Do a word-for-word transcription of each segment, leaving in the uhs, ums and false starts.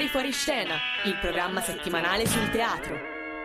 Rumori fuori scena, il programma settimanale sul teatro.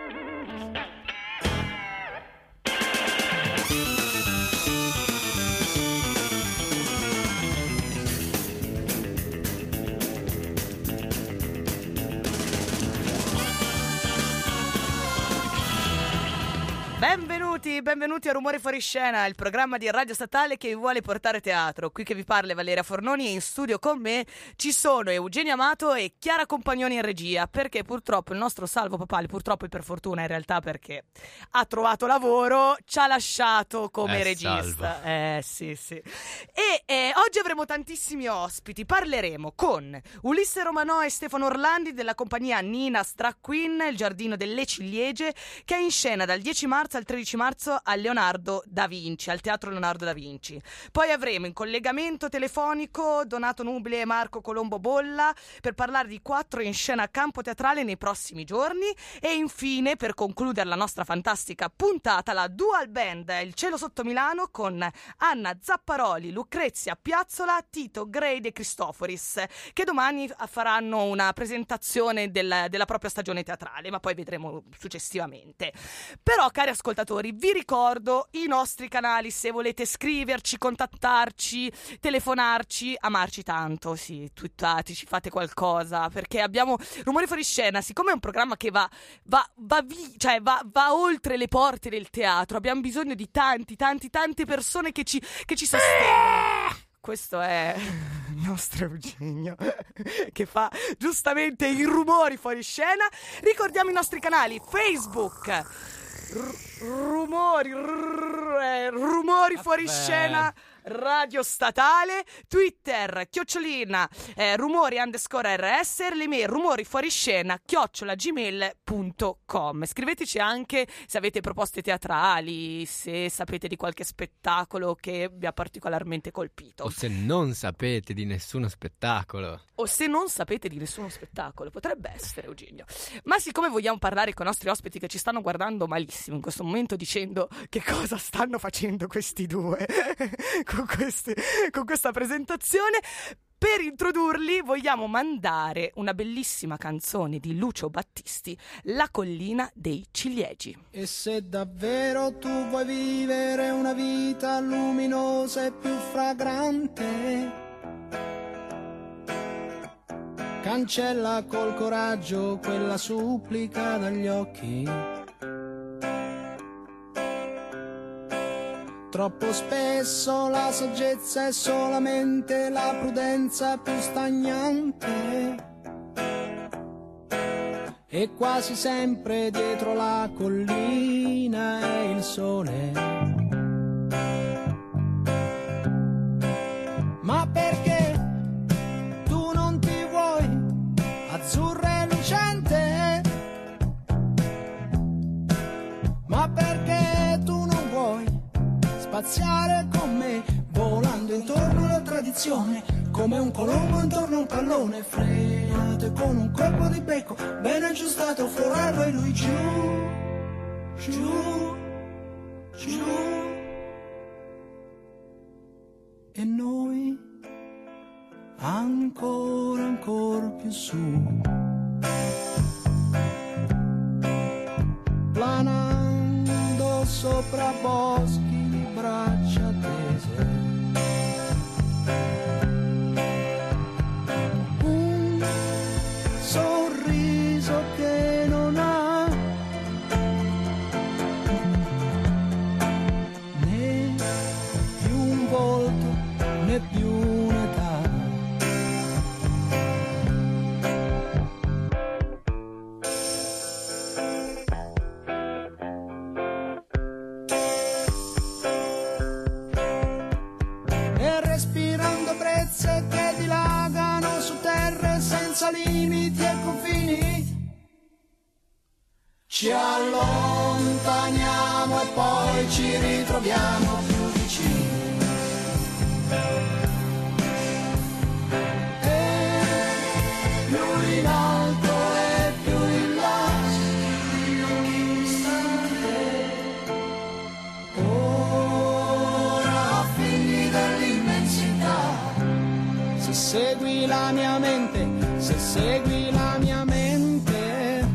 Benvenuti, benvenuti a Rumori fuori scena, il programma di Radio Statale che vi vuole portare teatro. Qui che vi parla Valeria Fornoni e in studio con me ci sono Eugenio Amato e Chiara Compagnoni in regia, perché purtroppo il nostro Salvo Papali, purtroppo e per fortuna in realtà, perché ha trovato lavoro, ci ha lasciato come eh, regista. Salvo. Eh sì sì. E eh, oggi avremo tantissimi ospiti, parleremo con Ulisse Romanò e Stefano Orlandi della compagnia Nina's Drag Queen, il giardino delle ciliegie, che è in scena dal dieci marzo al tredici marzo al Leonardo da Vinci, al Teatro Leonardo da Vinci. Poi avremo in collegamento telefonico Donato Nubile e Marco Colombo Bolla per parlare di quattro in scena a campo teatrale nei prossimi giorni. E infine, per concludere la nostra fantastica puntata, la dual band Il Cielo Sotto Milano con Anna Zapparoli, Lucrezia Piazzola, Tito Grade e Cristoforis, che domani faranno una presentazione del, della propria stagione teatrale, ma poi vedremo successivamente. Però, cari ascoltatori, vi ricordo i nostri canali se volete scriverci, contattarci, telefonarci, amarci tanto, sì, twittateci, fate qualcosa, perché abbiamo Rumori fuori scena, siccome è un programma che va va va, vi, cioè va, va oltre le porte del teatro, abbiamo bisogno di tanti, tanti, tante persone che ci, che ci sostengono. Questo è il nostro Eugenio che fa giustamente i rumori fuori scena. Ricordiamo i nostri canali Facebook, R- rumori r- eh, rumori fuori scena Radio Statale, Twitter chiocciolina eh, rumori underscore rs, l'email rumori fuori scena chiocciola gmail punto com. Scriveteci anche se avete proposte teatrali, se sapete di qualche spettacolo che vi ha particolarmente colpito, o se non sapete di nessuno spettacolo, o se non sapete di nessuno spettacolo, potrebbe essere, Eugenio. Ma siccome vogliamo parlare con i nostri ospiti che ci stanno guardando malissimo in questo momento dicendo che cosa stanno facendo questi due con, questi, con questa presentazione, per introdurli vogliamo mandare una bellissima canzone di Lucio Battisti, La collina dei ciliegi. E se davvero tu vuoi vivere una vita luminosa e più fragrante, cancella col coraggio quella supplica dagli occhi. Troppo spesso la saggezza è solamente la prudenza più stagnante, e quasi sempre dietro la collina è il sole. Ma perché tu non ti vuoi azzurra e lucente? Ma perché tu non vuoi spaziare con me, volando intorno alla tradizione, come un colombo intorno a un pallone, frenato e con un colpo di becco ben aggiustato, forarlo e lui giù, giù, giù, e noi ancora, ancora più su, planando sopra boschi di braccia tese, un sorriso che non ha né più un volto né più un'età. Che dilagano su terre senza limiti e confini, ci allontaniamo e poi ci ritroviamo più vicini. E più in alto e più in là, ora figli dell'immensità, se segui la mia mente, se segui la mia mente,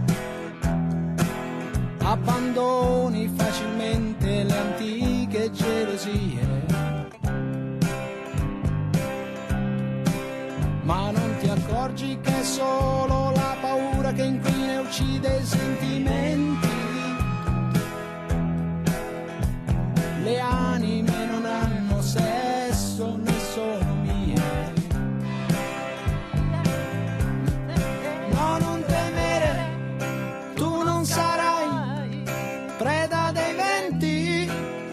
abbandoni facilmente le antiche gelosie. Ma non ti accorgi che è solo la paura che inquina e uccide i sentimenti. Le anime non hanno sesso né sono mie. No, non temere, tu non sarai preda dei venti.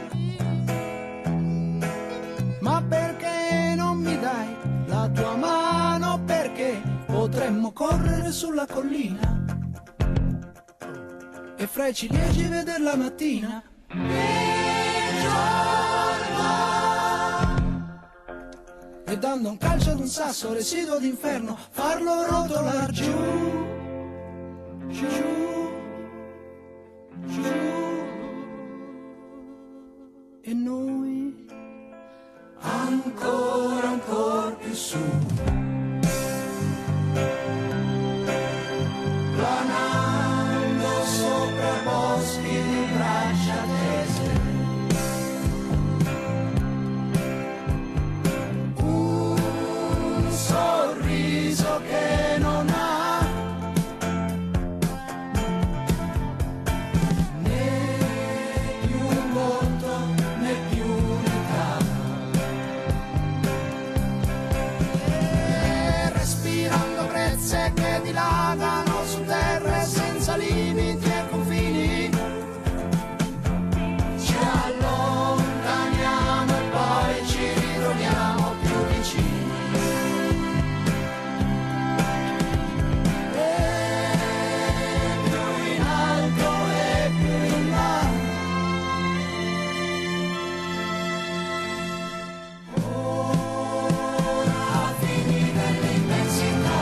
Ma perché non mi dai la tua mano? Perché potremmo correre sulla collina e fra i ciliegi veder la mattina. E dando un calcio ad un sasso residuo d'inferno farlo rotolar giù, giù, giù. E noi ancora, ancora più su, planando sopra boschi di braccia tese. Un sorriso che non ha né più un volto né più un'età. E respirando brezze che dilagano su terre senza limiti e confini, ci allontaniamo e poi ci ritroviamo più vicini. E più in alto e più in là. Ora fini dell'immensità.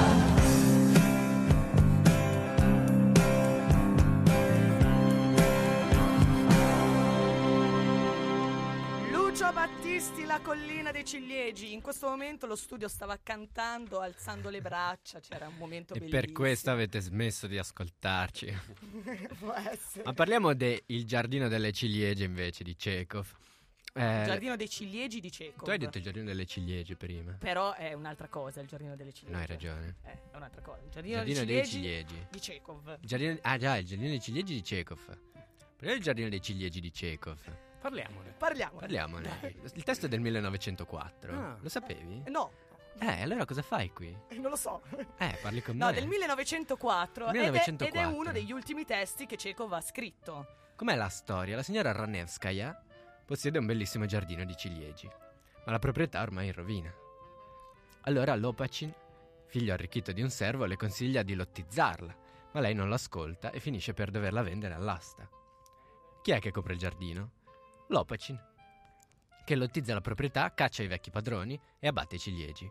Lucio Battisti, La collina dei ciliegi. In questo momento lo studio stava cantando, alzando le braccia, c'era un momento E bellissimo. per questo avete smesso di ascoltarci. Può essere. Ma parliamo de Il giardino delle ciliegie invece di Chekhov. Eh, Il giardino dei ciliegi di Chekhov. tu hai detto il giardino delle ciliegie prima. Però è un'altra cosa il giardino delle ciliegie. No, hai ragione. Eh, è un'altra cosa. Il Il giardino, giardino dei dei ciliegi, ciliegi. di Chekhov. Il giardino- ah già, il giardino dei ciliegi di Chekhov. Parliamo del giardino dei ciliegi di Chekhov. Parliamone. Parliamo. Parliamone. Il testo è del millenovecentoquattro. Ah. Lo sapevi? No, Eh, allora cosa fai qui? non lo so. Eh, parli con No, me. del millenovecentoquattro. ed è- millenovecentoquattro. Ed è uno degli ultimi testi che Chekhov ha scritto. Com'è la storia? La signora Ranevskaya possiede un bellissimo giardino di ciliegi, ma la proprietà ormai è in rovina. Allora Lopachin, figlio arricchito di un servo, le consiglia di lottizzarla, ma lei non l'ascolta e finisce per doverla vendere all'asta. Chi è che copre il giardino? Lopachin, che lottizza la proprietà, caccia i vecchi padroni e abbatte i ciliegi.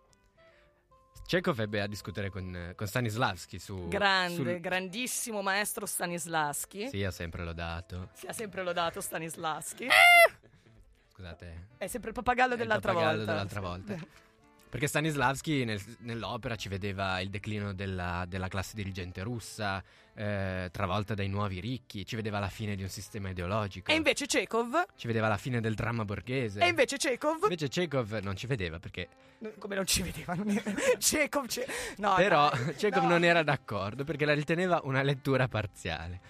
Chekhov ebbe a discutere con, con Stanislavski su... Grande, sul- grandissimo maestro Stanislavski. Sì, ha sempre lodato. Si ha sempre lodato Stanislavski. Scusate. È sempre il pappagallo È il dell'altra pappagallo volta. dell'altra volta. Perché Stanislavski nel- nell'opera ci vedeva il declino della, della classe dirigente russa, eh, travolta dai nuovi ricchi, ci vedeva la fine di un sistema ideologico, E invece Chekhov, ci vedeva la fine del dramma borghese. e invece Chekhov, Invece Chekhov non ci vedeva perché... come non ci vedeva, non era- Chekhov, ce- no, Però dai, Chekhov no. non era d'accordo perché la riteneva una lettura parziale.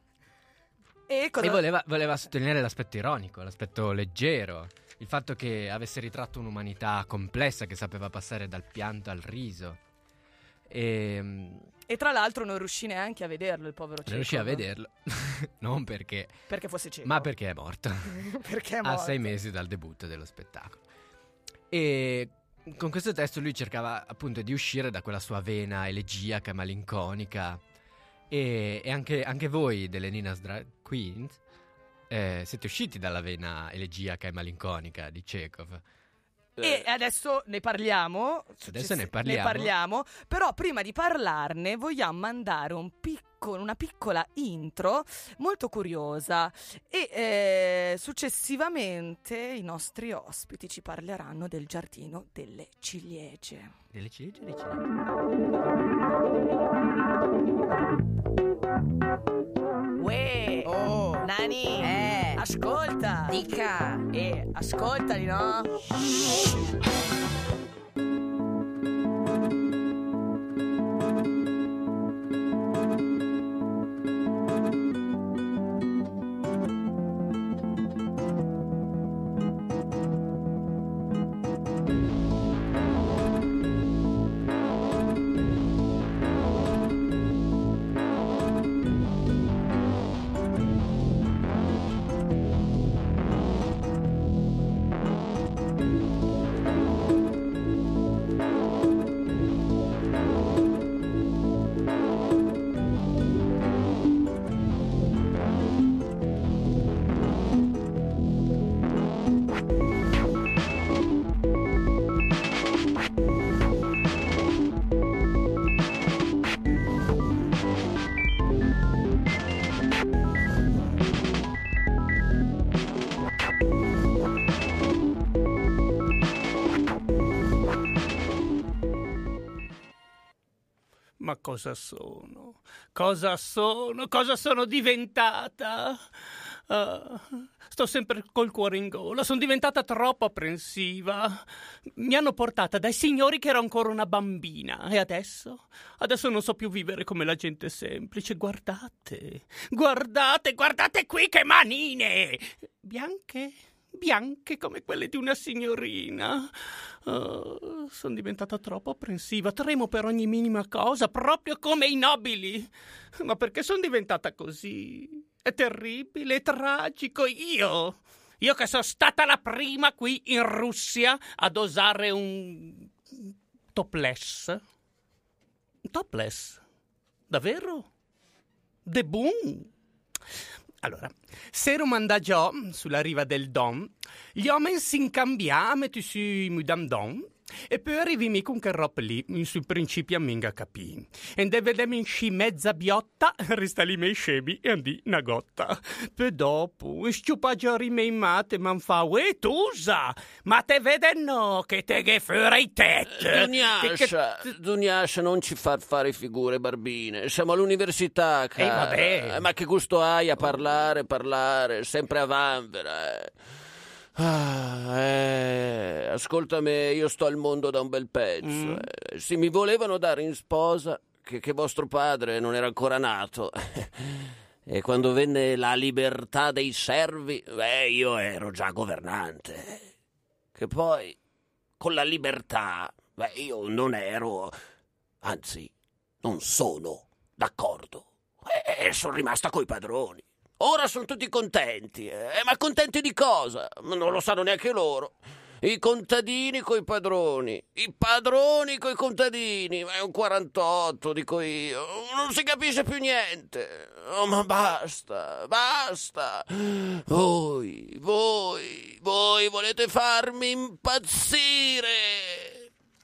E cosa... E voleva, voleva sottolineare l'aspetto ironico, l'aspetto leggero, il fatto che avesse ritratto un'umanità complessa che sapeva passare dal pianto al riso. E E tra l'altro non riuscì neanche a vederlo il povero Chekhov. non riuscì a vederlo, non perché, Perché fosse Chekhov. ma perché è morto Perché è a morto. sei mesi dal debutto dello spettacolo. E con questo testo lui cercava appunto di uscire da quella sua vena elegiaca, malinconica. E, e anche, anche voi delle Nina's Drag Queens eh, siete usciti dalla vena elegiaca e malinconica di Chekhov. E adesso ne parliamo. Adesso ne parliamo. Ne parliamo. Però prima di parlarne vogliamo mandare un piccolo, una piccola intro molto curiosa. E eh, successivamente i nostri ospiti ci parleranno del giardino delle ciliegie. Delle ciliegie o dei ciliegie? Uè, Oh, Nani, eh, ascolta. dica. Eh, ascoltali, no? Ma cosa sono? Cosa sono? Cosa sono diventata? Uh, sto sempre col cuore in gola. Sono diventata troppo apprensiva. Mi hanno portata dai signori che ero ancora una bambina. E adesso? Adesso non so più vivere come la gente semplice. Guardate, guardate, guardate qui che manine! Bianche, bianche come quelle di una signorina. Oh, sono diventata troppo apprensiva, tremo per ogni minima cosa, proprio come i nobili. Ma perché sono diventata così? È terribile, è tragico. Io, io che sono stata la prima qui in Russia ad osare un topless. Topless? Davvero? De boom? Allora, se ero mandagiò sulla riva del Don, gli uomini si incambiamo su Mudam Don, e poi arrivimi con che roba lì, sui principi a minga capì. E ne vedemi in sci mezza biotta, resta lì mei scemi e andì una gotta. Poi dopo, sciupaggiori mei mate, man fa, uè, tusa, ma te vede no, che te che fuori i tet. Duniascia, che... Duniascia, non ci far fare figure, barbine. Siamo all'università, cara. Eh, vabbè. Ma che gusto hai a parlare, parlare, sempre a vanvera, eh. Ah, eh, ascolta me, io sto al mondo da un bel pezzo. Mm. Eh. Sì, mi volevano dare in sposa che, che vostro padre non era ancora nato. E quando venne la libertà dei servi, beh, io ero già governante. Che poi, con la libertà, beh, io non ero, anzi, non sono d'accordo. E, e sono rimasta coi padroni. Ora sono tutti contenti, eh? Ma contenti di cosa? Non lo sanno neanche loro. I contadini coi padroni, i padroni coi contadini. Ma è un quarantotto, dico io. Non si capisce più niente. Oh, ma basta, basta. Voi, voi, voi volete farmi impazzire.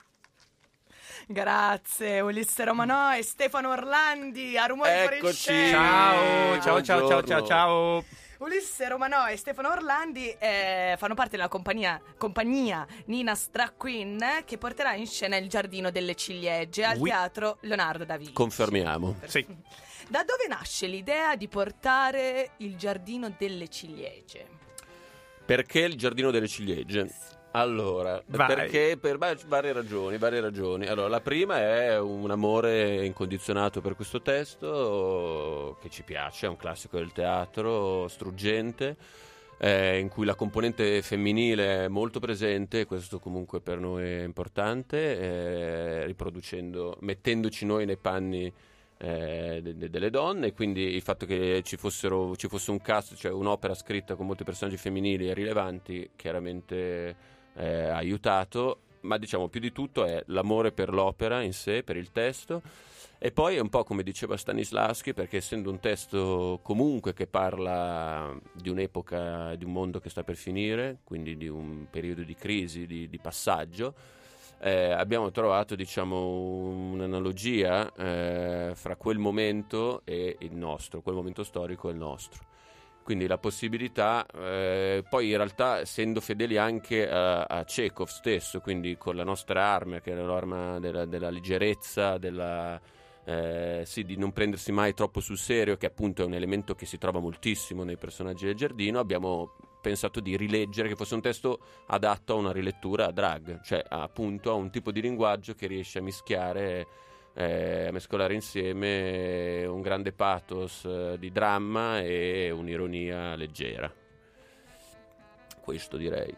Grazie Ulisse Romanò e Stefano Orlandi a Rumori Eccoci. Fuori Scena. Ciao, ciao, ciao, ciao, ciao, ciao. Ulisse Romanò e Stefano Orlandi eh, fanno parte della compagnia, compagnia Nina's Drag Queen, che porterà in scena Il giardino delle ciliegie al Oui. teatro Leonardo da Vinci. Confermiamo. Sì. Da dove nasce l'idea di portare Il giardino delle ciliegie? Perché il giardino delle ciliegie? Allora, Vai. perché per beh, varie ragioni, varie ragioni. Allora, la prima è un amore incondizionato per questo testo che ci piace, è un classico del teatro, struggente, eh, in cui la componente femminile è molto presente, questo comunque per noi è importante, eh, riproducendo, mettendoci noi nei panni Eh, de- de- delle donne, quindi il fatto che ci fossero ci fosse un cast, cioè un'opera scritta con molti personaggi femminili e rilevanti, chiaramente eh, ha aiutato. ma diciamo più di tutto è l'amore per l'opera in sé, per il testo, e poi è un po' come diceva Stanislavski, perché essendo un testo comunque che parla di un'epoca, di un mondo che sta per finire, quindi di un periodo di crisi, di, di passaggio, eh, abbiamo trovato diciamo un'analogia eh, fra quel momento e il nostro, quel momento storico e il nostro. Quindi la possibilità, eh, poi in realtà essendo fedeli anche a, a Chekhov stesso, quindi con la nostra arma, che è l'arma della, della leggerezza, della, eh, sì, di non prendersi mai troppo sul serio, che appunto è un elemento che si trova moltissimo nei personaggi del Giardino, abbiamo pensato di rileggere, che fosse un testo adatto a una rilettura a drag, cioè appunto a un tipo di linguaggio che riesce a mischiare... Eh, a mescolare insieme un grande pathos eh, di dramma e un'ironia leggera. Questo direi.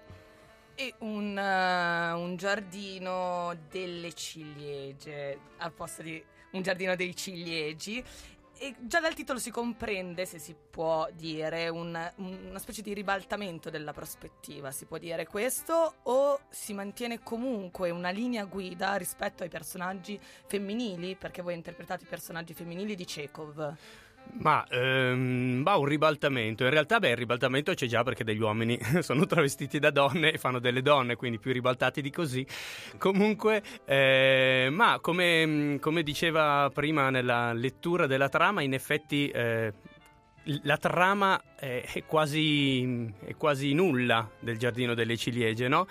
E un, uh, un giardino delle ciliegie al posto di un giardino dei ciliegi. E già dal titolo si comprende, se si può dire, un, una specie di ribaltamento della prospettiva, si può dire questo, o si mantiene comunque una linea guida rispetto ai personaggi femminili, perché voi interpretate i personaggi femminili di Chekhov? Ma ehm, va un ribaltamento. In realtà, beh, il ribaltamento c'è già perché degli uomini sono travestiti da donne e fanno delle donne, quindi più ribaltati di così. Comunque, eh, ma come, come diceva prima nella lettura della trama, in effetti eh, la trama è, è quasi è quasi nulla del Giardino delle Ciliegie, no?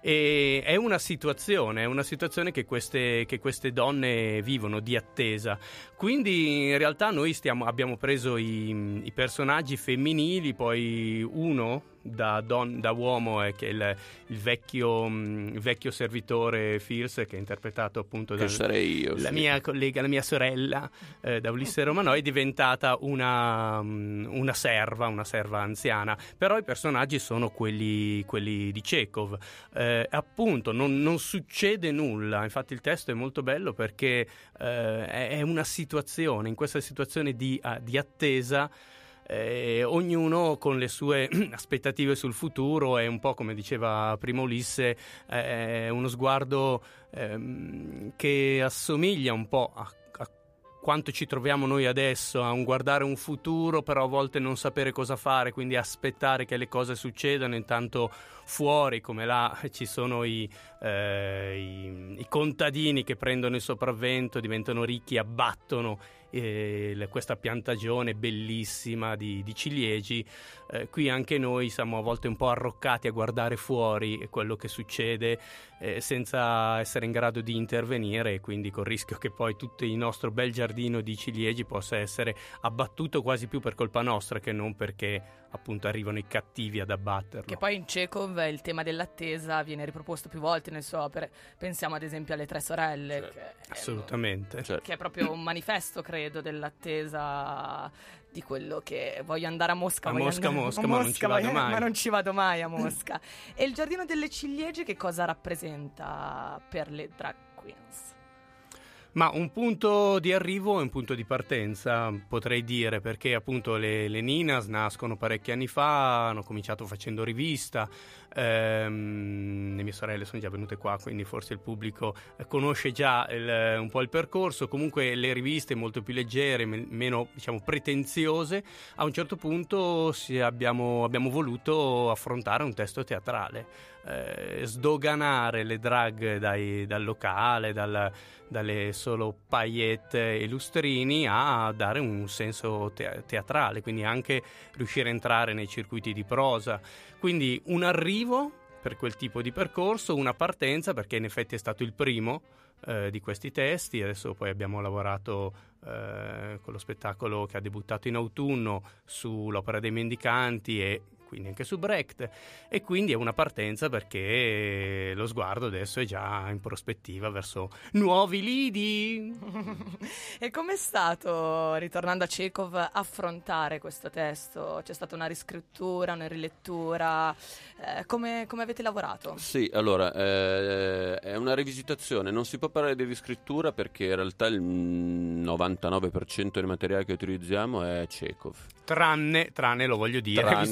E è una situazione, è una situazione che queste, che queste donne vivono di attesa. Quindi in realtà noi stiamo, abbiamo preso i, i personaggi femminili, poi uno da, don, da uomo è che il, il, vecchio, il vecchio servitore Fierce, che è interpretato appunto da io, la sì. mia collega, la mia sorella, eh, da Ulisse Romanò, è diventata una, una serva, una serva anziana, però i personaggi sono quelli, quelli di Chekhov. Eh, appunto non, non succede nulla, infatti il testo è molto bello perché eh, è una situazione, in questa situazione di, uh, di attesa. Eh, ognuno con le sue aspettative sul futuro, è un po' come diceva prima Ulisse, è uno sguardo ehm, che assomiglia un po' a, a quanto ci troviamo noi adesso, a un guardare un futuro però a volte non sapere cosa fare, quindi aspettare che le cose succedano, intanto fuori come là ci sono i, eh, i, i contadini che prendono il sopravvento, diventano ricchi, abbattono eh, questa piantagione bellissima di, di ciliegi. Eh, qui anche noi siamo a volte un po' arroccati a guardare fuori quello che succede eh, senza essere in grado di intervenire, e quindi col rischio che poi tutto il nostro bel giardino di ciliegi possa essere abbattuto quasi più per colpa nostra che non perché appunto arrivano i cattivi ad abbatterlo. Che poi in Chekhov il tema dell'attesa viene riproposto più volte nelle sue opere. Pensiamo ad esempio alle Tre Sorelle, certo. che Assolutamente, è, certo. che è proprio un manifesto, credo, dell'attesa di quello che voglio andare a Mosca, a voglio Mosca, andare, Mosca, a ma Mosca, non ci vado voglio, mai. ma non ci vado mai a Mosca. E il Giardino delle Ciliegie che cosa rappresenta per le drag queens? Ma un punto di arrivo e un punto di partenza, potrei dire, perché appunto le, le Ninas nascono parecchi anni fa, hanno cominciato facendo rivista, ehm, le mie sorelle sono già venute qua, quindi forse il pubblico conosce già il, un po' il percorso. Comunque le riviste molto più leggere, me, meno diciamo pretenziose, a un certo punto si abbiamo, abbiamo voluto affrontare un testo teatrale. Eh, sdoganare le drag dai, dal locale, dal, dalle solo paillette e lustrini, a dare un senso te- teatrale, quindi anche riuscire a entrare nei circuiti di prosa. Quindi un arrivo per quel tipo di percorso, una partenza perché in effetti è stato il primo eh, di questi testi. Adesso poi abbiamo lavorato eh, con lo spettacolo che ha debuttato in autunno sull'Opera dei Mendicanti e quindi anche su Brecht, e quindi è una partenza perché lo sguardo adesso è già in prospettiva verso nuovi lidi. E com'è stato, ritornando a Chekhov, affrontare questo testo? C'è stata una riscrittura, una rilettura? Eh, come, come avete lavorato? Sì, allora, eh, è una rivisitazione, non si può parlare di riscrittura perché in realtà il novantanove per cento del materiale che utilizziamo è Chekhov. Tranne, tranne lo voglio dire, Tranne, visto che sì,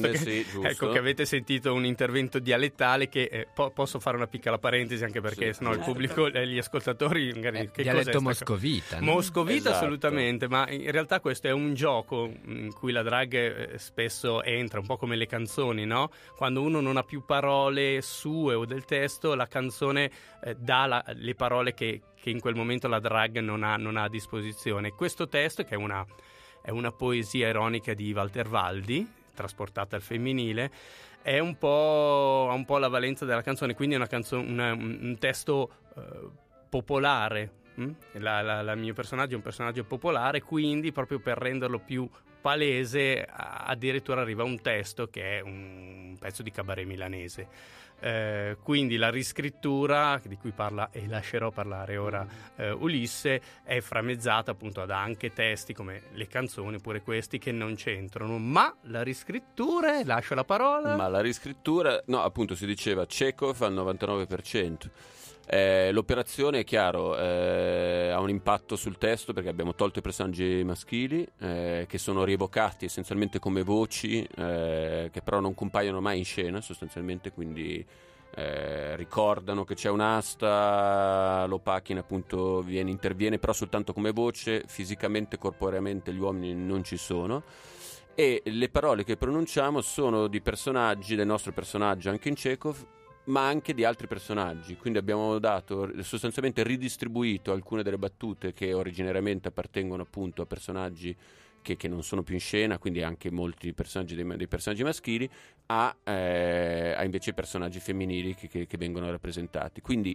Giusto. Ecco che avete sentito un intervento dialettale che eh, po- posso fare una piccola parentesi anche perché Sì, sennò il certo. pubblico, eh, gli ascoltatori magari Eh, che dialetto cos'è sta moscovita, co- no? Moscovita Esatto. assolutamente, ma in realtà questo è un gioco in cui la drag eh, spesso entra un po' come le canzoni, no? Quando uno non ha più parole sue o del testo, la canzone eh, dà la- le parole che, che in quel momento la drag non ha, non ha a disposizione. Questo testo, che è una, è una poesia ironica di Walter Valdi, trasportata al femminile, è un po', ha un po' la valenza della canzone, quindi è una canzone, una- un, un testo eh, popolare. mm? La, la, la mio personaggio è un personaggio popolare, quindi proprio per renderlo più palese a- addirittura arriva un testo che è un pezzo di cabaret milanese. Eh, quindi la riscrittura di cui parla e lascerò parlare ora eh, Ulisse è framezzata appunto da anche testi come le canzoni, pure questi che non c'entrano, ma la riscrittura, e lascio la parola. Ma la riscrittura, no, appunto si diceva Chekhov al novantanove per cento. Eh, l'operazione è chiaro, eh, ha un impatto sul testo perché abbiamo tolto i personaggi maschili eh, che sono rievocati essenzialmente come voci eh, che però non compaiono mai in scena sostanzialmente, quindi eh, ricordano che c'è un'asta, Lopakhin appunto viene, interviene però soltanto come voce, fisicamente, corporeamente gli uomini non ci sono. E le parole che pronunciamo sono di personaggi, del nostro personaggio anche in Chekhov, ma anche di altri personaggi, quindi abbiamo dato sostanzialmente ridistribuito alcune delle battute che originariamente appartengono appunto a personaggi che, che non sono più in scena, quindi anche molti personaggi dei, dei personaggi maschili a, eh, a invece personaggi femminili che, che, che vengono rappresentati, quindi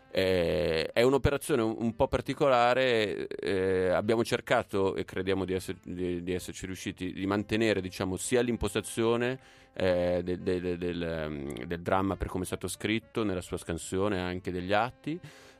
eh, è un'operazione un, un po' particolare. Eh, abbiamo cercato e crediamo di, esser, di, di esserci riusciti di mantenere diciamo sia l'impostazione Eh, del, del, del, del dramma per come è stato scritto, nella sua scansione anche degli atti,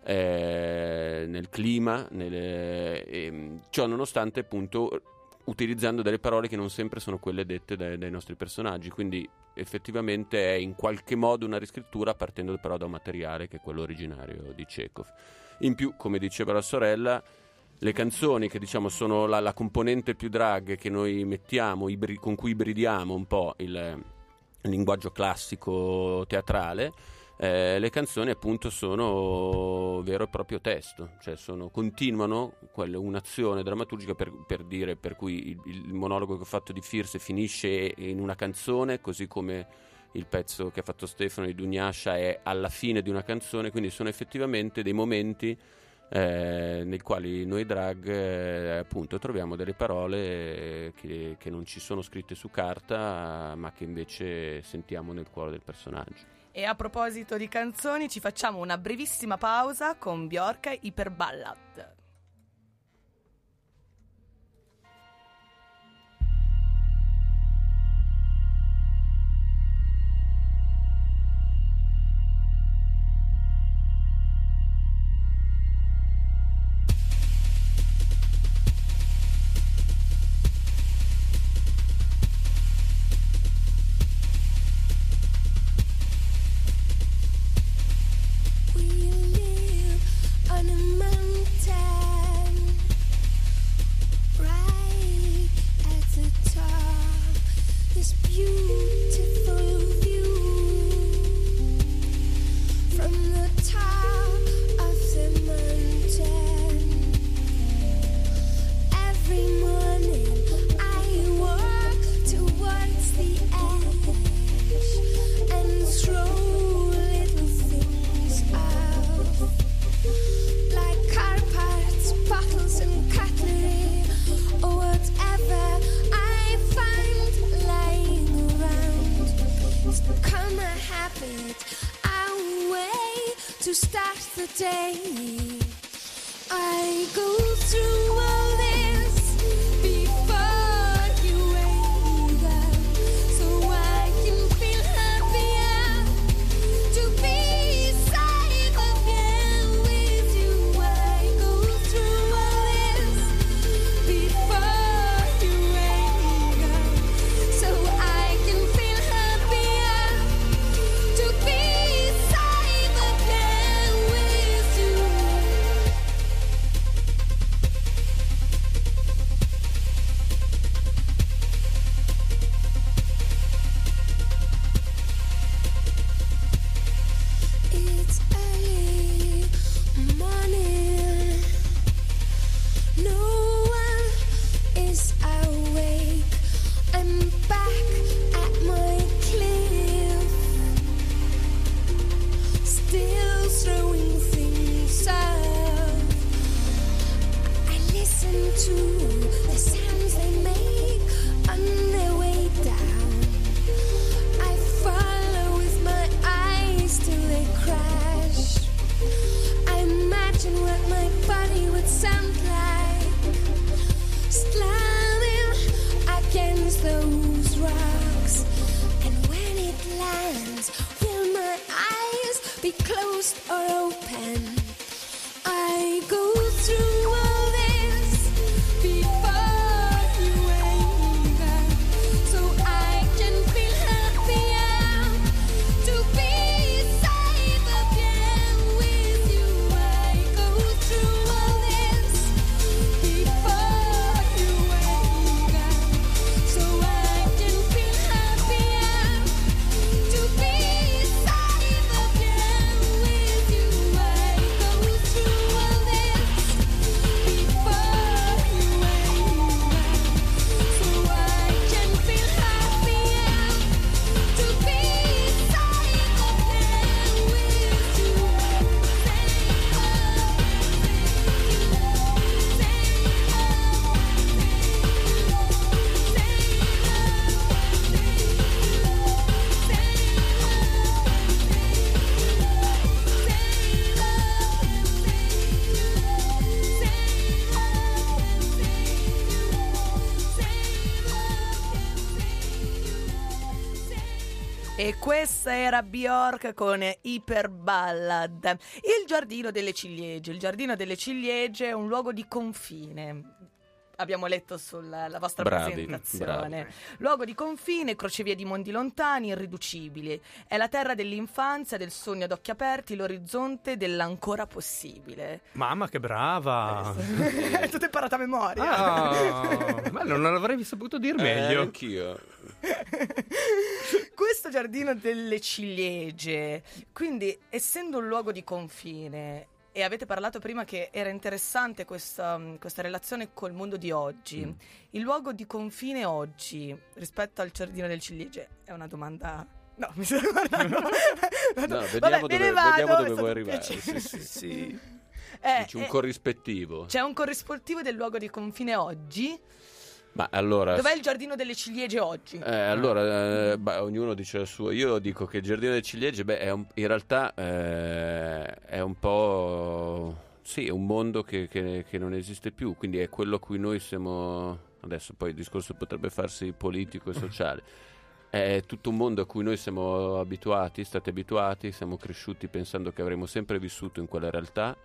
eh, nel clima, nelle, eh, ciò nonostante appunto utilizzando delle parole che non sempre sono quelle dette dai, dai nostri personaggi, quindi effettivamente è in qualche modo una riscrittura partendo però da un materiale che è quello originario di Chekhov. In più, come diceva la sorella, le canzoni che diciamo sono la, la componente più drag che noi mettiamo, ibri- con cui ibridiamo un po' il, il linguaggio classico teatrale, eh, le canzoni appunto sono vero e proprio testo, cioè sono, continuano quelle, un'azione drammaturgica per, per dire, per cui il, il monologo che ho fatto di Firse finisce in una canzone, così come il pezzo che ha fatto Stefano di Dunyasha è alla fine di una canzone, quindi sono effettivamente dei momenti Eh, nei quali noi drag eh, appunto troviamo delle parole che, che non ci sono scritte su carta ma che invece sentiamo nel cuore del personaggio. E a proposito di canzoni ci facciamo una brevissima pausa con Bjork Hyperballad. closed or open. I go through all this before you wake up, so I can feel happier to be safe again with you. I go through all this before you wake up, so I can feel happier to be safe again with you. I go through all this before you wake up, so I can feel happier to be safe again with you. E questa era Bjork con Hyper Ballad. Il giardino delle ciliegie. Il giardino delle ciliegie è un luogo di confine. Abbiamo letto sulla la vostra Bravi, presentazione. bravi. Luogo di confine, crocevia di mondi lontani, irriducibili. È la terra dell'infanzia, del sogno ad occhi aperti, l'orizzonte dell'ancora possibile. Mamma, che brava! È tutto imparato a memoria. Ah, ma non l'avrei saputo dir Eh, meglio. anch'io. Questo giardino delle ciliegie, quindi essendo un luogo di confine, e avete parlato prima che era interessante questa, questa relazione col mondo di oggi, Mm. il luogo di confine oggi rispetto al giardino delle ciliegie è una domanda... No, mi sto guardando. No, Vabbè, vediamo me dove, ne vado, vediamo è dove stato vuoi un arrivare. piacere. Sì, sì. Sì. Eh, Dici un eh, corrispettivo. c'è un corrispettivo del luogo di confine oggi. Ma allora... Dov'è il giardino delle ciliegie oggi? Eh, allora, eh, beh, ognuno dice il suo. Io dico che il giardino delle ciliegie, beh, è un- in realtà eh, è un po'. Sì, è un mondo che, che- che non esiste più, quindi è quello a cui noi siamo. Adesso poi il discorso potrebbe farsi politico e sociale. È tutto un mondo a cui noi siamo abituati, state abituati, siamo cresciuti pensando che avremmo sempre vissuto in quella realtà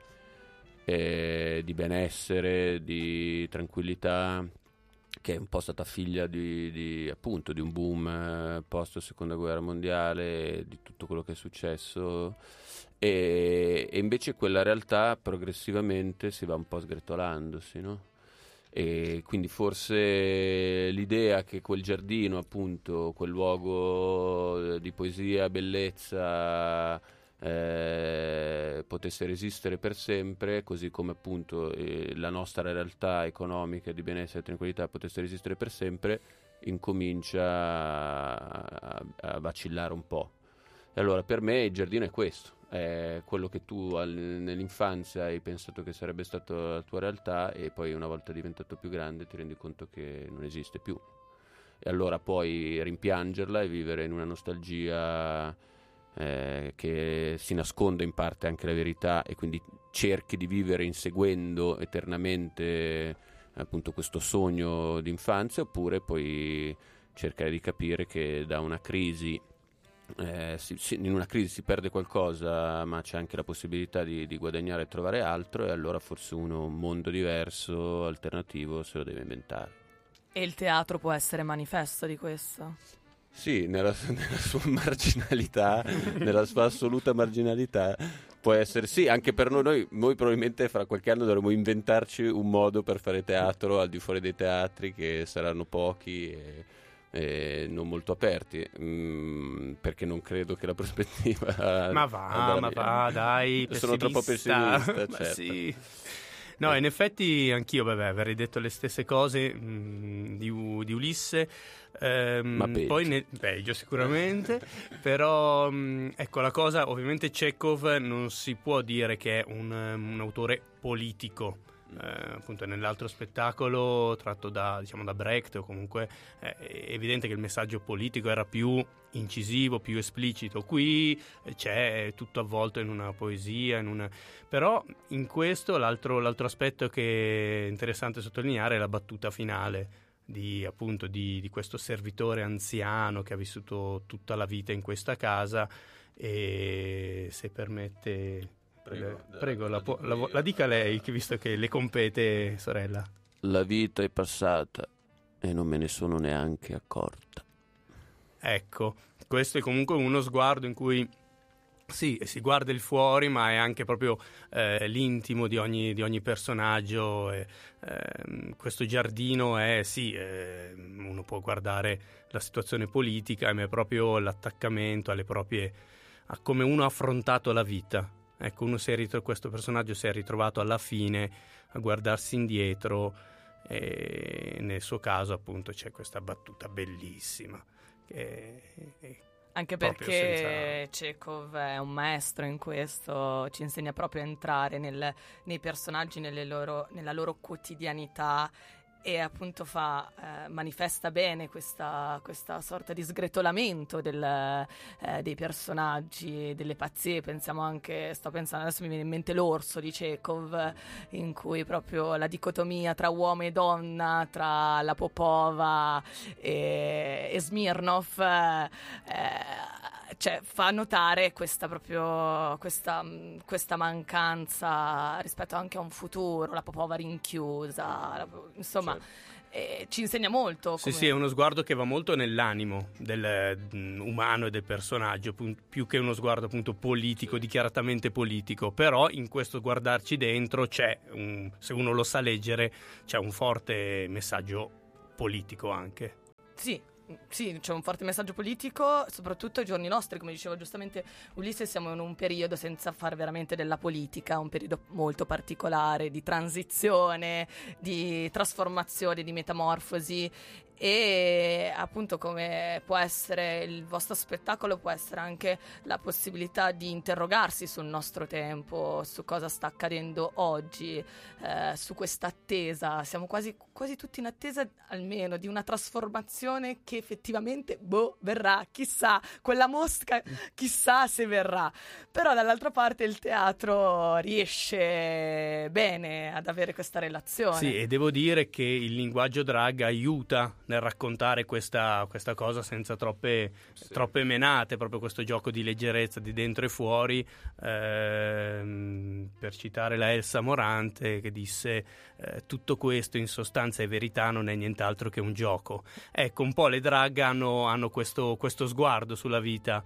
eh, di benessere, di tranquillità, che è un po' stata figlia di, di, appunto di un boom eh, post seconda guerra mondiale, di tutto quello che è successo, e, e invece quella realtà progressivamente si va un po' sgretolandosi, no? E quindi forse l'idea che quel giardino, appunto, quel luogo di poesia, bellezza, eh, potesse resistere per sempre, così come appunto eh, la nostra realtà economica di benessere e tranquillità potesse resistere per sempre, incomincia a, a vacillare un po'. E allora per me il giardino è questo, è quello che tu al- nell'infanzia hai pensato che sarebbe stata la tua realtà, e poi una volta diventato più grande ti rendi conto che non esiste più, e allora puoi rimpiangerla e vivere in una nostalgia eh, che si nasconde in parte anche la verità, e quindi cerchi di vivere inseguendo eternamente appunto questo sogno d'infanzia, oppure puoi cercare di capire che da una crisi eh, si- si- in una crisi si perde qualcosa, ma c'è anche la possibilità di, di guadagnare e trovare altro, e allora forse uno un mondo diverso, alternativo, se lo deve inventare. E il teatro può essere manifesto di questo. Sì, nella, nella sua marginalità, nella sua assoluta marginalità, può essere sì, anche per noi, noi, noi probabilmente fra qualche anno dovremo inventarci un modo per fare teatro al di fuori dei teatri, che saranno pochi e, e non molto aperti, mm, perché non credo che la prospettiva... Ma va, andrà ma via. va, dai, Sono troppo pessimista, Ma certo. sì. No, in effetti anch'io, vabbè, avrei detto le stesse cose mh, di, U- di Ulisse. ehm, Ma peggio. Poi ne- peggio sicuramente, però mh, ecco, la cosa, ovviamente Chekhov non si può dire che è un, um, un autore politico. Eh, appunto nell'altro spettacolo tratto da, diciamo, da Brecht, o comunque eh, è evidente che il messaggio politico era più incisivo, più esplicito. Qui eh, c'è tutto avvolto in una poesia, in una... però in questo l'altro, l'altro aspetto che è interessante sottolineare è la battuta finale di, appunto, di, di questo servitore anziano che ha vissuto tutta la vita in questa casa e se permette, Prego, eh, prego la- la, può- la, la dica lei, che visto che le compete, sorella. La vita è passata e non me ne sono neanche accorta. Ecco, questo è comunque uno sguardo in cui sì, si guarda il fuori, ma è anche proprio eh, l'intimo di ogni, di ogni personaggio. E, ehm, questo giardino è, sì, eh, uno può guardare la situazione politica, ma è proprio l'attaccamento alle proprie, a come uno ha affrontato la vita. Ecco, uno si è ritro- questo personaggio si è ritrovato alla fine a guardarsi indietro, e nel suo caso appunto c'è questa battuta bellissima. Che, Anche proprio perché Chekhov è un maestro in questo, ci insegna proprio a entrare nel- nei personaggi, nelle loro- nella loro quotidianità, e appunto fa, eh, manifesta bene questa, questa sorta di sgretolamento del, eh, dei personaggi, delle pazzie. Pensiamo anche, sto pensando, adesso mi viene in mente L'orso di Chekhov, in cui proprio la dicotomia tra uomo e donna, tra la Popova e, e Smirnov, eh, cioè, fa notare questa proprio questa, mh, questa mancanza rispetto anche a un futuro, la Popova rinchiusa, la- insomma, eh, ci insegna molto. Sì, come- sì, è uno sguardo che va molto nell'animo del mm, umano e del personaggio, pu- più che uno sguardo appunto politico, dichiaratamente politico. Però in questo guardarci dentro c'è, un, se uno lo sa leggere, c'è un forte messaggio politico anche. Sì, sì, c'è un forte messaggio politico, soprattutto ai giorni nostri, come diceva giustamente Ulisse, siamo in un periodo, senza fare veramente della politica, un periodo molto particolare di transizione, di trasformazione, di metamorfosi, e appunto come può essere il vostro spettacolo, può essere anche la possibilità di interrogarsi sul nostro tempo, su cosa sta accadendo oggi, eh, su questa attesa. Siamo quasi, quasi tutti in attesa almeno di una trasformazione che effettivamente, boh, verrà, chissà, quella mosca, chissà se verrà. Però dall'altra parte il teatro riesce bene ad avere questa relazione. Sì, e devo dire che il linguaggio drag aiuta nel raccontare questa, questa cosa senza troppe, troppe menate, proprio questo gioco di leggerezza di dentro e fuori, ehm, per citare la Elsa Morante che disse eh, tutto questo in sostanza e verità non è nient'altro che un gioco. Ecco, un po' le drag hanno, hanno questo, questo sguardo sulla vita,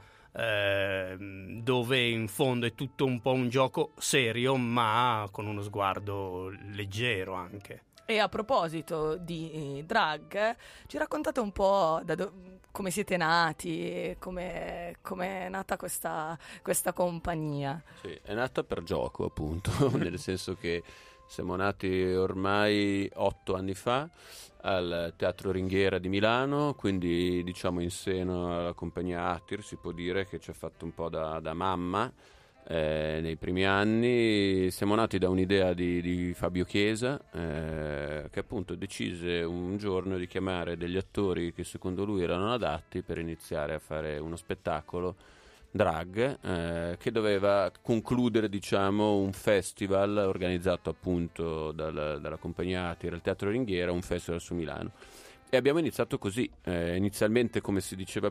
ehm, dove in fondo è tutto un po' un gioco serio, ma con uno sguardo leggero anche. E a proposito di eh, drag, ci raccontate un po' da do- come siete nati, come come è nata questa, questa compagnia. Sì, è nata per gioco, appunto, nel senso che siamo nati ormai otto anni fa al Teatro Ringhiera di Milano, quindi diciamo in seno alla compagnia Attir, si può dire che ci ha fatto un po' da, da mamma. Eh, nei primi anni siamo nati da un'idea di, di Fabio Chiesa, eh, che appunto decise un giorno di chiamare degli attori che secondo lui erano adatti per iniziare a fare uno spettacolo drag, eh, che doveva concludere, diciamo, un festival organizzato appunto dal, dalla compagnia Attir al Teatro Ringhiera, un festival su Milano. E abbiamo iniziato così, eh, inizialmente come si diceva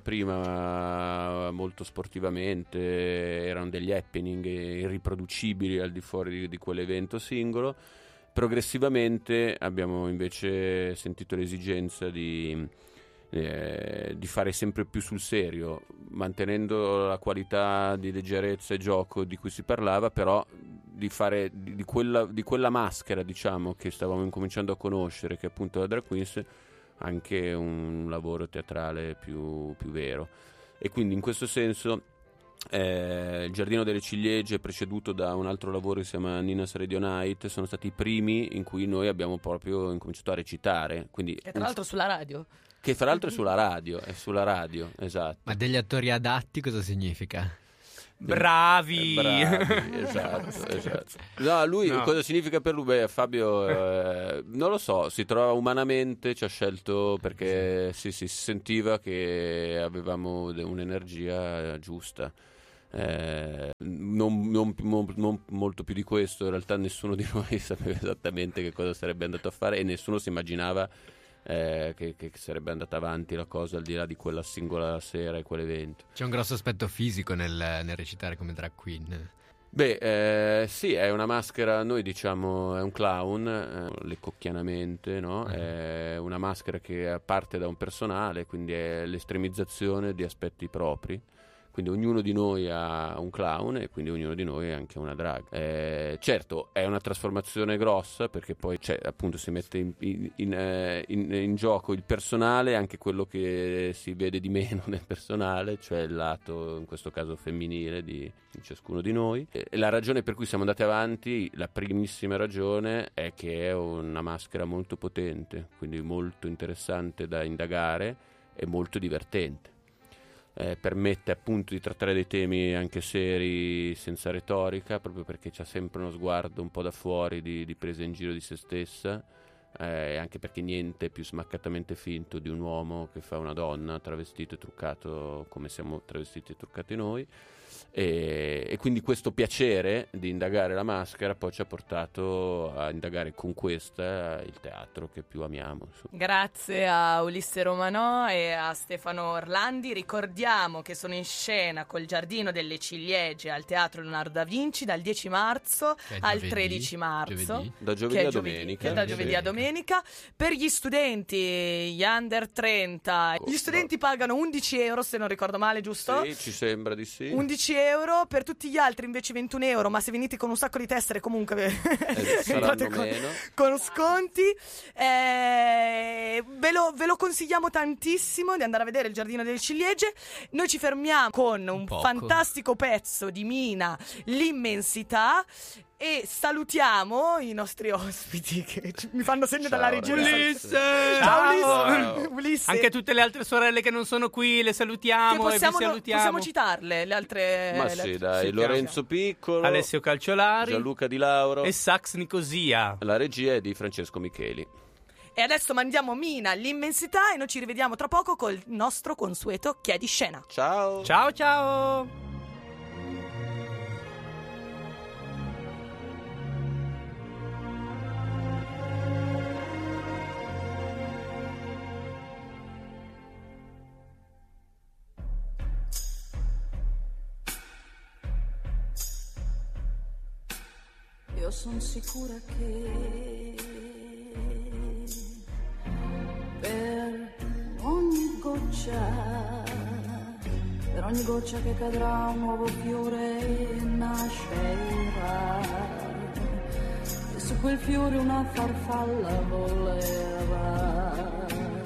prima molto sportivamente, erano degli happening irriproducibili al di fuori di, di quell'evento singolo. Progressivamente abbiamo invece sentito l'esigenza di, eh, di fare sempre più sul serio, mantenendo la qualità di leggerezza e gioco di cui si parlava, però di fare di, di, quella, di quella maschera, diciamo, che stavamo incominciando a conoscere, che è appunto la drag queens, anche un lavoro teatrale più, più vero. E quindi in questo senso eh, il Giardino delle Ciliegie, preceduto da un altro lavoro che si chiama Nina's Radio Night, sono stati i primi in cui noi abbiamo proprio incominciato a recitare, quindi E tra l'altro sulla radio. che fra l'altro è sulla radio, è sulla radio, esatto. Ma degli attori adatti cosa significa? Bravi! Eh, bravi, esatto, esatto. No, lui, No. cosa significa per lui? Beh, Fabio, eh, non lo so, si trova umanamente, ci ha scelto perché sì, sì, si sentiva che avevamo de- un'energia giusta. Eh, non, non- non- non molto più di questo, in realtà nessuno di noi sapeva esattamente che cosa sarebbe andato a fare e nessuno si immaginava eh, che, che sarebbe andata avanti la cosa al di là di quella singola sera e quell'evento. C'è un grosso aspetto fisico nel, nel recitare come drag queen. Beh, eh, sì, è una maschera, noi diciamo è un clown, eh, lecocchianamente, no? Uh-huh. È una maschera che parte da un personale, quindi è l'estremizzazione di aspetti propri. Quindi ognuno di noi ha un clown e quindi ognuno di noi ha anche una drag. Eh, certo, è una trasformazione grossa perché poi c'è, appunto si mette in, in, in, in, in gioco il personale, anche quello che si vede di meno nel personale, cioè il lato, in questo caso femminile, di, di ciascuno di noi. E la ragione per cui siamo andati avanti, la primissima ragione, è che è una maschera molto potente, quindi molto interessante da indagare e molto divertente. Eh, permette appunto di trattare dei temi anche seri senza retorica, proprio perché c'ha sempre uno sguardo un po' da fuori di, di presa in giro di se stessa, eh, anche perché niente è più smaccatamente finto di un uomo che fa una donna travestito e truccato come siamo travestiti e truccati noi. E, e quindi questo piacere di indagare la maschera poi ci ha portato a indagare con questa il teatro che più amiamo, insomma. Grazie a Ulisse Romanò e a Stefano Orlandi. Ricordiamo che sono in scena col Giardino delle Ciliegie al Teatro Leonardo da Vinci dal dieci marzo Che è al giovedì, tredici marzo, giovedì. Da giovedì che è a giovedì, domenica. che è da giovedì a domenica. Per gli studenti, gli under trenta, gli studenti pagano undici euro, se non ricordo male, giusto? Sì, ci sembra di sì. undici euro, per tutti gli altri invece ventuno euro, ma se venite con un sacco di tessere comunque Eh, saranno entrate con, meno. con sconti. Eh, ve, lo, ve lo consigliamo tantissimo di andare a vedere il Giardino delle Ciliegie. Noi ci fermiamo con un poco. fantastico pezzo di Mina, L'immensità, e salutiamo i nostri ospiti che ci- mi fanno segno Ciao, dalla regia. ragazzi. Ciao Ciao. Ulisse. Ulisse. Anche tutte le altre sorelle che non sono qui, le Che salutiamo possiamo, e vi salutiamo. possiamo citarle le altre. Ma le sì, altre- dai, sì, Lorenzo Piccolo, Alessio Calciolari Gianluca Di Lauro, e Sax Nicosia. la regia è di Francesco Micheli. E adesso mandiamo Mina, L'immensità, e noi ci rivediamo tra poco col nostro consueto Chiedi Scena. Ciao. Ciao ciao. Io sono sicura che per ogni goccia, per ogni goccia che cadrà un nuovo fiore nascerà, e su quel fiore una farfalla volerà.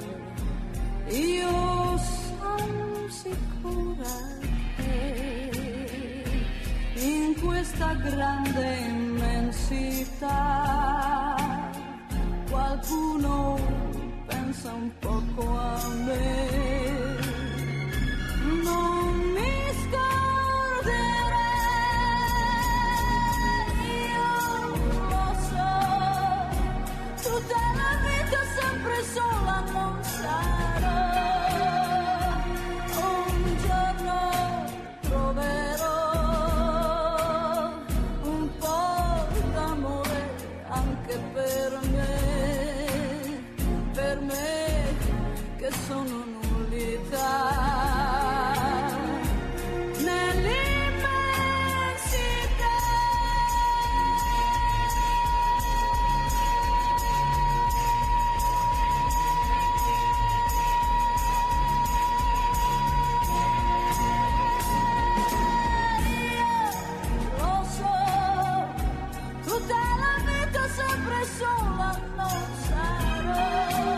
Io sono sicura che in questa grande immensità qualcuno pensa un poco a me. Non mi scorderei, io lo so, tutta la vita sempre sola non sarò. Un giorno troverò un po' d'amore anche per me, per me che sono nullità. Nell'immensità lo so, tutta la vita sempre sola non sarò.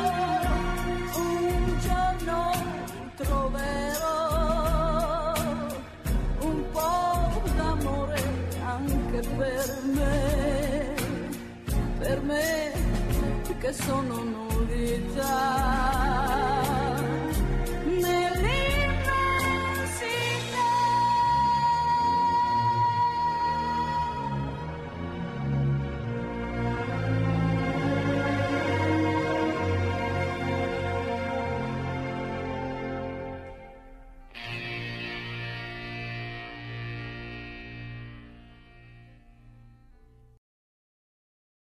Un giorno troverò un po' d'amore anche per me, per me che sono nullità.